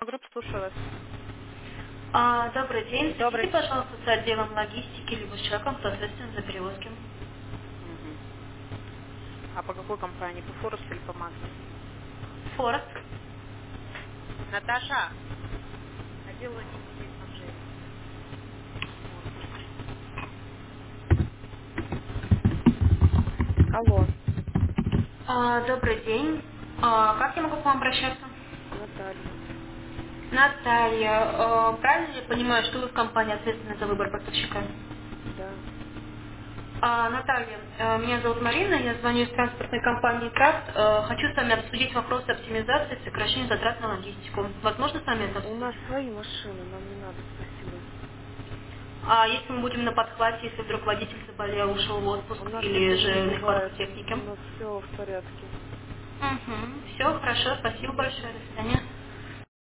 Группа, слушаю вас. Добрый день. Свяжите, Добрый. пожалуйста, с отделом логистики либо с человеком, кто ответственен за перевозки. Мгм. А по какой компании? По Форекс или по Магне? Форд. Наташа, отдел логистики и снабжения. Алло, Добрый день. Как я могу к вам обращаться? Наталья. Наталья, правильно я понимаю, что вы в компании ответственны за выбор поставщика? Да. Наталья, меня зовут Марина, я звоню из транспортной компании «Крафт». Хочу с вами обсудить вопросы оптимизации и сокращения затрат на логистику. Возможно с вами это У обсудить? нас свои машины, нам не надо, спасибо. А если мы будем на подхвате, если вдруг водитель заболел, ушел в У отпуск нас или такого не же нехватка бывает. техники? У нас все в порядке. Угу. Все, хорошо, спасибо большое, до свидания.